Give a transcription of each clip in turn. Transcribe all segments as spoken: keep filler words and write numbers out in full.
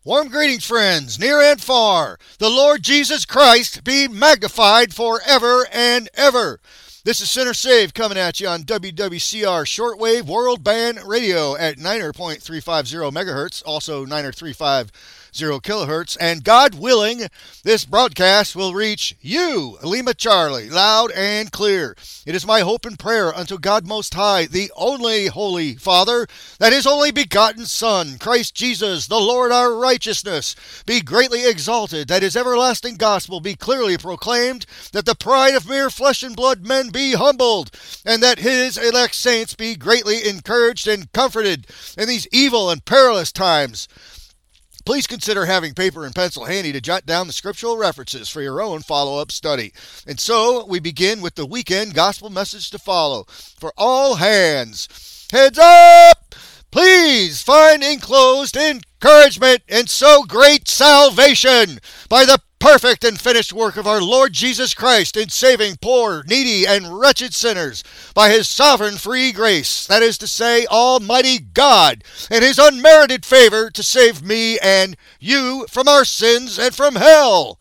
Warm greetings, friends, near and far. The Lord Jesus Christ be magnified forever and ever. This is Sinner Saved coming at you on W W C R Shortwave World Band Radio at ninety point three five zero megahertz, also ninety point three five zero kilohertz, and God willing, this broadcast will reach you, Lima Charlie, loud and clear. It is my hope and prayer unto God Most High, the only Holy Father, that His only begotten Son, Christ Jesus, the Lord our righteousness, be greatly exalted, that His everlasting gospel be clearly proclaimed, that the pride of mere flesh and blood men be humbled, and that His elect saints be greatly encouraged and comforted in these evil and perilous times. Please consider having paper and pencil handy to jot down the scriptural references for your own follow-up study. And so, we begin with the weekend gospel message to follow. For all hands, heads up! Please find enclosed encouragement and so great salvation by the perfect and finished work of our Lord Jesus Christ in saving poor, needy, and wretched sinners by His sovereign free grace, that is to say, Almighty God, and His unmerited favor to save me and you from our sins and from hell.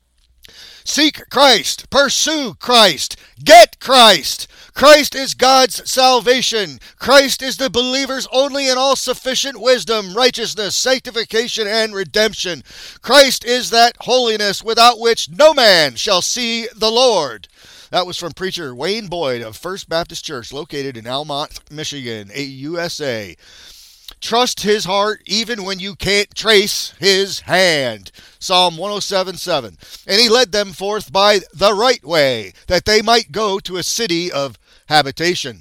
Seek Christ, pursue Christ, get Christ. Christ is God's salvation. Christ is the believer's only and all-sufficient wisdom, righteousness, sanctification, and redemption. Christ is that holiness without which no man shall see the Lord. That was from preacher Wayne Boyd of First Baptist Church, located in Almont, Michigan, U S A. Trust His heart even when you can't trace His hand. Psalm one oh seven seven. And He led them forth by the right way, that they might go to a city of habitation.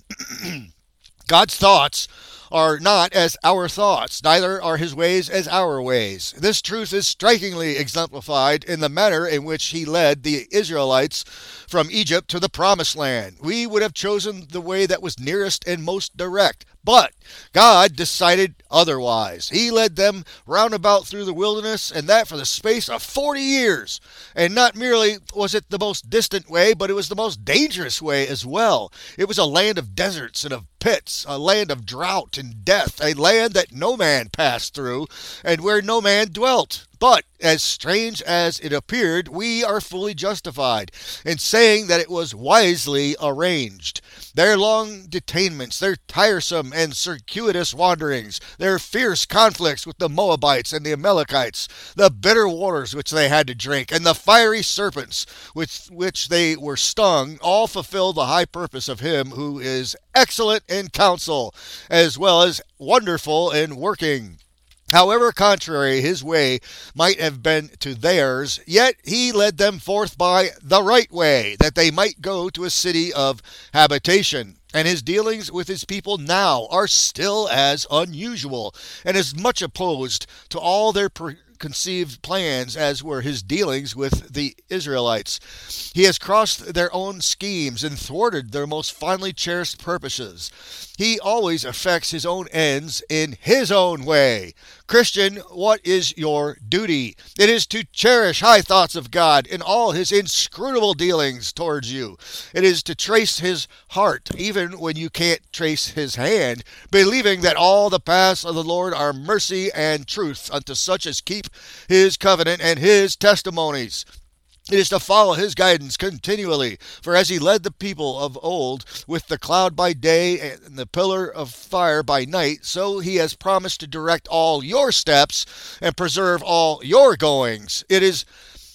God's thoughts are not as our thoughts, neither are His ways as our ways. This truth is strikingly exemplified in the manner in which He led the Israelites from Egypt to the Promised Land. We would have chosen the way that was nearest and most direct, but God decided otherwise. He led them roundabout through the wilderness, and that for the space of forty years. And not merely was it the most distant way, but it was the most dangerous way as well. It was a land of deserts and of pits, a land of drought and death, a land that no man passed through, and where no man dwelt. But, as strange as it appeared, we are fully justified in saying that it was wisely arranged. Their long detainments, their tiresome and circuitous wanderings, their fierce conflicts with the Moabites and the Amalekites, the bitter waters which they had to drink, and the fiery serpents with which they were stung, all fulfill the high purpose of Him who is excellent in counsel, as well as wonderful in working. However contrary His way might have been to theirs, yet He led them forth by the right way, that they might go to a city of habitation. And His dealings with His people now are still as unusual, and as much opposed to all their preconceived plans as were His dealings with the Israelites. He has crossed their own schemes and thwarted their most fondly cherished purposes. He always effects His own ends in His own way. Christian, what is your duty? It is to cherish high thoughts of God in all His inscrutable dealings towards you. It is to trace His heart, even when you can't trace His hand, believing that all the paths of the Lord are mercy and truth unto such as keep His covenant and His testimonies. It is to follow His guidance continually, for as He led the people of old with the cloud by day and the pillar of fire by night, so He has promised to direct all your steps and preserve all your goings. It is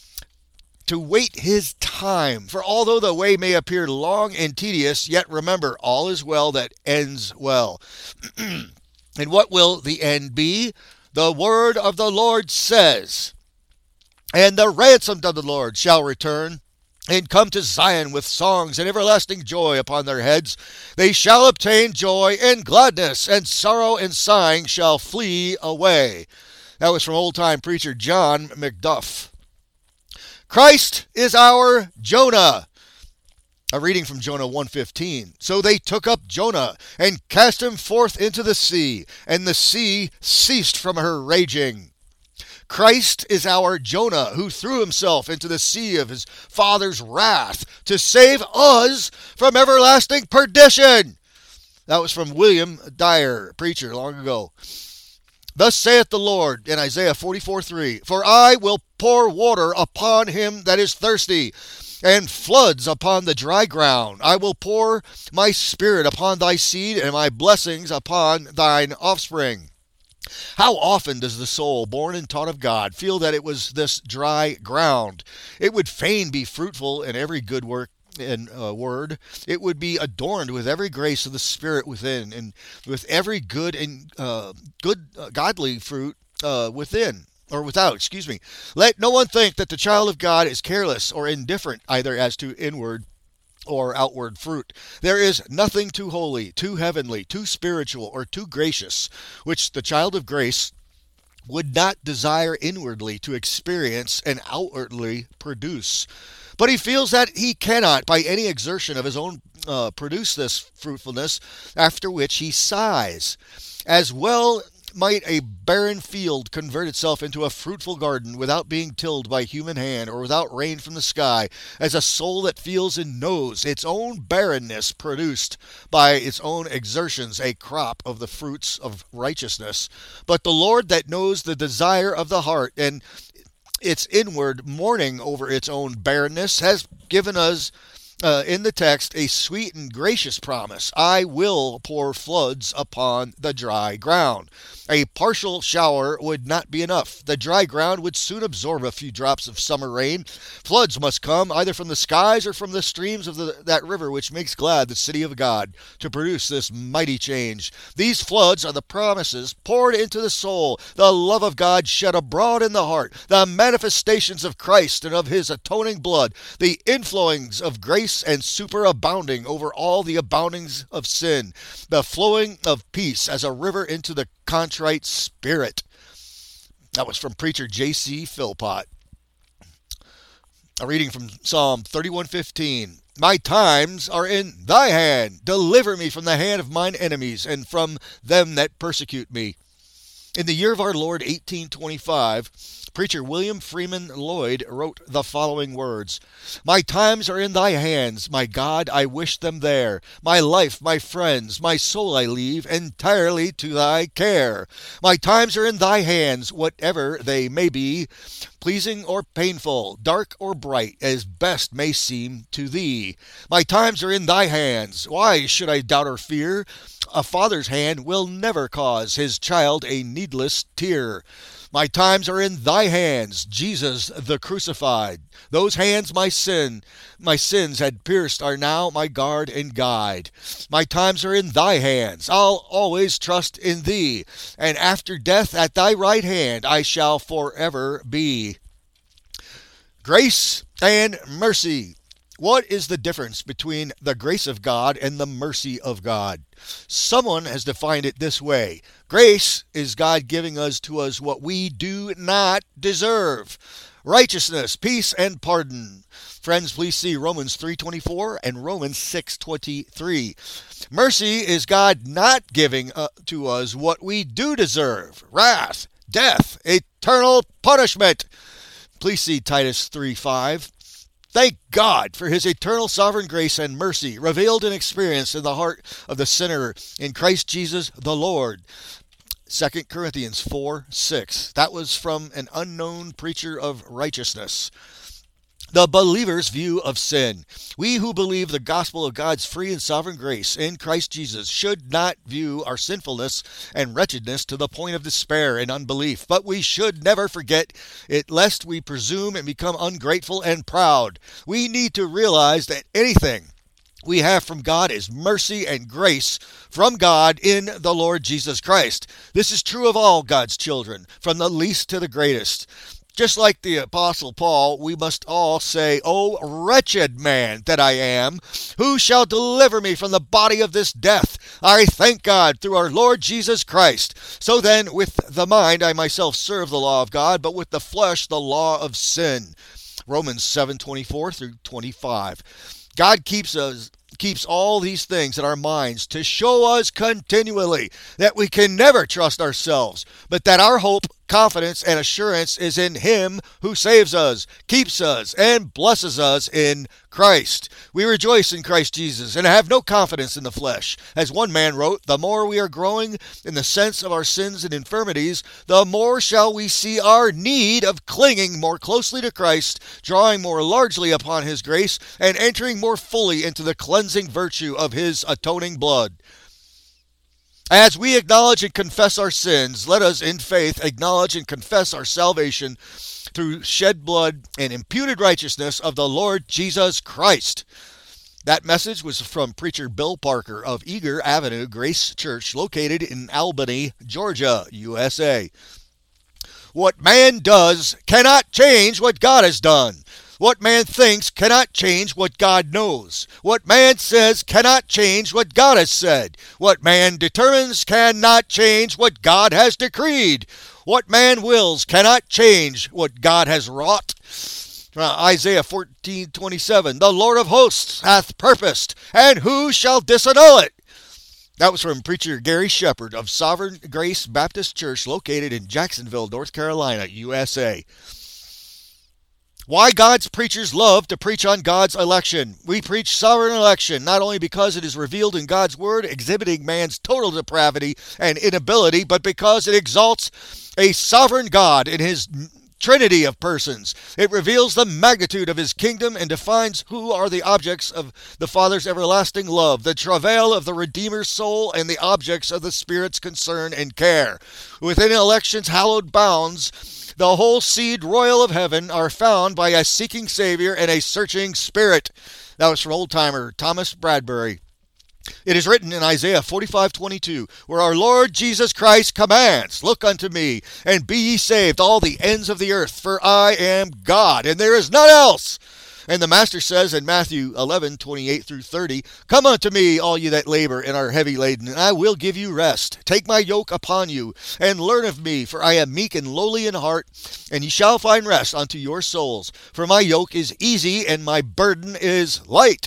to wait His time, for although the way may appear long and tedious, yet remember, all is well that ends well. And what will the end be? The word of the Lord says, and the ransomed of the Lord shall return, and come to Zion with songs and everlasting joy upon their heads. They shall obtain joy and gladness, and sorrow and sighing shall flee away. That was from old-time preacher John McDuff. Christ is our Jonah. A reading from Jonah one fifteen. So they took up Jonah and cast him forth into the sea, and the sea ceased from her raging. Christ is our Jonah, who threw himself into the sea of his Father's wrath to save us from everlasting perdition. That was from William Dyer, preacher, long ago. Thus saith the Lord in Isaiah forty-four three, For I will pour water upon him that is thirsty, and floods upon the dry ground. I will pour my spirit upon thy seed, and my blessings upon thine offspring. How often does the soul, born and taught of God, feel that it was this dry ground? It would fain be fruitful in every good work and uh, word. It would be adorned with every grace of the Spirit within, and with every good and uh, good uh, godly fruit uh, within. Or without, excuse me. Let no one think that the child of God is careless or indifferent, either as to inward or outward fruit. There is nothing too holy, too heavenly, too spiritual, or too gracious, which the child of grace would not desire inwardly to experience and outwardly produce. But he feels that he cannot, by any exertion of his own, uh, produce this fruitfulness, after which he sighs. As well might a barren field convert itself into a fruitful garden without being tilled by human hand or without rain from the sky, as a soul that feels and knows its own barrenness produced by its own exertions a crop of the fruits of righteousness. But the Lord that knows the desire of the heart and its inward mourning over its own barrenness has given us Uh, in the text, a sweet and gracious promise. I will pour floods upon the dry ground. A partial shower would not be enough. The dry ground would soon absorb a few drops of summer rain. Floods must come either from the skies or from the streams of the, that river which makes glad the city of God, to produce this mighty change. These floods are the promises poured into the soul, the love of God shed abroad in the heart, the manifestations of Christ and of his atoning blood, the inflowings of grace and superabounding over all the aboundings of sin, the flowing of peace as a river into the contrite spirit. That was from preacher J C Philpott. A reading from Psalm thirty-one fifteen. My times are in thy hand. Deliver me from the hand of mine enemies and from them that persecute me. In the year of our Lord eighteen twenty-five, preacher William Freeman Lloyd wrote the following words. My times are in thy hands, my God, I wish them there. My life, my friends, my soul I leave entirely to thy care. My times are in thy hands, whatever they may be, pleasing or painful, dark or bright, as best may seem to thee. My times are in thy hands. Why should I doubt or fear? A father's hand will never cause his child a needless tear. My times are in thy hands, Jesus the crucified. Those hands my sin, my sins had pierced are now my guard and guide. My times are in thy hands. I'll always trust in thee, and after death at thy right hand I shall forever be. Grace and mercy. What is the difference between the grace of God and the mercy of God? Someone has defined it this way. Grace is God giving us to us what we do not deserve. Righteousness, peace, and pardon. Friends, please see Romans three twenty-four and Romans six twenty-three. Mercy is God not giving uh, to us what we do deserve. Wrath, death, eternal punishment. Please see Titus three five. Thank God for his eternal sovereign grace and mercy revealed and experienced in the heart of the sinner in Christ Jesus the Lord. Second Corinthians four six. That was from an unknown preacher of righteousness. The believer's view of sin. We who believe the gospel of God's free and sovereign grace in Christ Jesus should not view our sinfulness and wretchedness to the point of despair and unbelief, but we should never forget it lest we presume and become ungrateful and proud. We need to realize that anything we have from God is mercy and grace from God in the Lord Jesus Christ. This is true of all God's children, from the least to the greatest. Just like the Apostle Paul, we must all say, O wretched man that I am, who shall deliver me from the body of this death? I thank God through our Lord Jesus Christ. So then, with the mind I myself serve the law of God, but with the flesh the law of sin. Romans seven twenty-four through twenty-five. God keeps us keeps all these things in our minds to show us continually that we can never trust ourselves, but that our hope confidence and assurance is in him who saves us, keeps us, and blesses us in Christ. We rejoice in Christ Jesus and have no confidence in the flesh. As one man wrote, the more we are growing in the sense of our sins and infirmities, the more shall we see our need of clinging more closely to Christ, drawing more largely upon his grace, and entering more fully into the cleansing virtue of his atoning blood. As we acknowledge and confess our sins, let us in faith acknowledge and confess our salvation through shed blood and imputed righteousness of the Lord Jesus Christ. That message was from preacher Bill Parker of Eager Avenue Grace Church, located in Albany, Georgia, U S A. What man does cannot change what God has done. What man thinks cannot change what God knows. What man says cannot change what God has said. What man determines cannot change what God has decreed. What man wills cannot change what God has wrought. Uh, Isaiah fourteen twenty-seven, the Lord of hosts hath purposed, and who shall disannul it? That was from preacher Gary Shepard of Sovereign Grace Baptist Church, located in Jacksonville, North Carolina, U S A. Why God's preachers love to preach on God's election. We preach sovereign election, not only because it is revealed in God's word, exhibiting man's total depravity and inability, but because it exalts a sovereign God in his Trinity of persons. It reveals the magnitude of his kingdom and defines who are the objects of the Father's everlasting love, the travail of the Redeemer's soul, and the objects of the Spirit's concern and care. Within election's hallowed bounds, the whole seed royal of heaven are found by a seeking Savior and a searching Spirit. That was from old-timer Thomas Bradbury. It is written in Isaiah forty-five twenty-two, where our Lord Jesus Christ commands, look unto me, and be ye saved, all the ends of the earth, for I am God, and there is none else. And the Master says in Matthew eleven twenty-eight through thirty, come unto me, all ye that labor and are heavy laden, and I will give you rest. Take my yoke upon you, and learn of me, for I am meek and lowly in heart, and ye shall find rest unto your souls. For my yoke is easy, and my burden is light.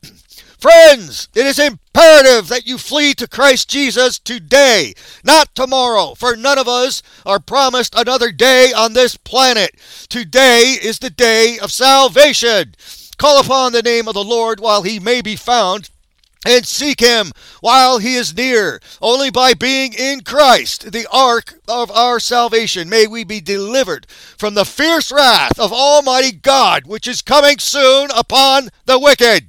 Friends, it is imperative that you flee to Christ Jesus today, not tomorrow, for none of us are promised another day on this planet. Today is the day of salvation. Call upon the name of the Lord while he may be found, and seek him while he is near. Only by being in Christ, the ark of our salvation, may we be delivered from the fierce wrath of Almighty God, which is coming soon upon the wicked.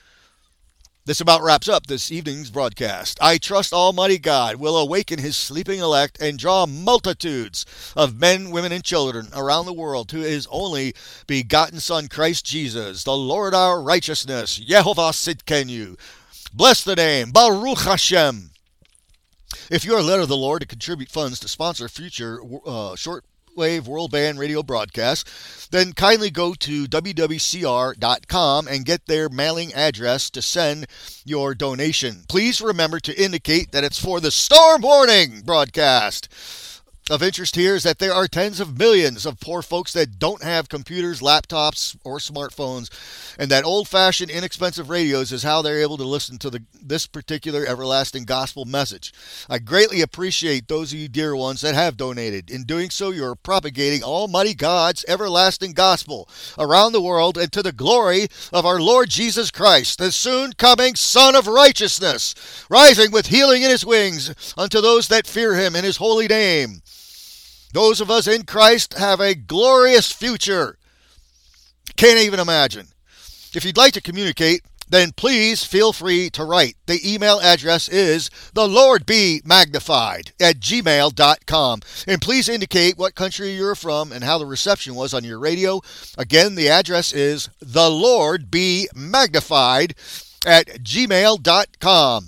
This about wraps up this evening's broadcast. I trust Almighty God will awaken his sleeping elect and draw multitudes of men, women, and children around the world to his only begotten Son, Christ Jesus, the Lord our righteousness. Yehovah Sidkenu. Bless the name. Baruch Hashem. If you are led of the Lord to contribute funds to sponsor future uh, short Wave World Band radio broadcast, then kindly go to w w c r dot com and get their mailing address to send your donation. Please remember to indicate that it's for the Storm Warning broadcast. Of interest here is that there are tens of millions of poor folks that don't have computers, laptops, or smartphones, and that old-fashioned, inexpensive radios is how they're able to listen to the, this particular everlasting gospel message. I greatly appreciate those of you dear ones that have donated. In doing so, you're propagating Almighty God's everlasting gospel around the world and to the glory of our Lord Jesus Christ, the soon-coming Son of Righteousness, rising with healing in his wings unto those that fear him in his holy name. Those of us in Christ have a glorious future. Can't even imagine. If you'd like to communicate, then please feel free to write. The email address is the Lord be magnified at gmail dot com. And please indicate what country you're from and how the reception was on your radio. Again, the address is the Lord be magnified at gmail dot com.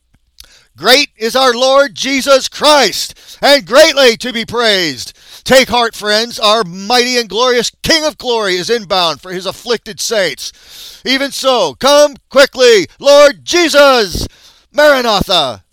Great is our Lord Jesus Christ, and greatly to be praised. Take heart, friends, our mighty and glorious King of glory is inbound for his afflicted saints. Even so, come quickly, Lord Jesus, Maranatha.